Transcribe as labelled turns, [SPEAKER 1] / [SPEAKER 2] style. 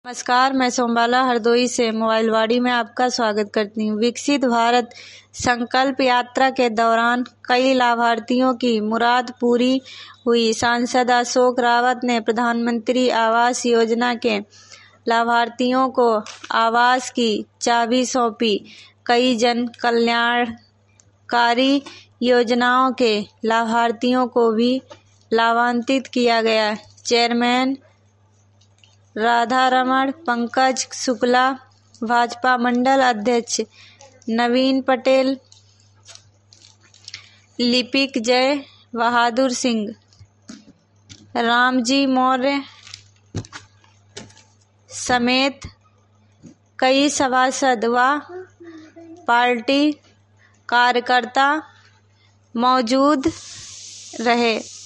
[SPEAKER 1] नमस्कार, मैं सोमबाला हरदोई से मोबाइलवाड़ी में आपका स्वागत करती हूँ। विकसित भारत संकल्प यात्रा के दौरान कई लाभार्थियों की मुराद पूरी हुई। सांसद अशोक रावत ने प्रधानमंत्री आवास योजना के लाभार्थियों को आवास की चाबी सौंपी। कई जन कल्याणकारी योजनाओं के लाभार्थियों को भी लाभान्वित किया गया। चेयरमैन राधारमण, पंकज शुक्ला, भाजपा मंडल अध्यक्ष नवीन पटेल, लिपिक जय बहादुर सिंह, रामजी मौर्य समेत कई सभासद व पार्टी कार्यकर्ता मौजूद रहे।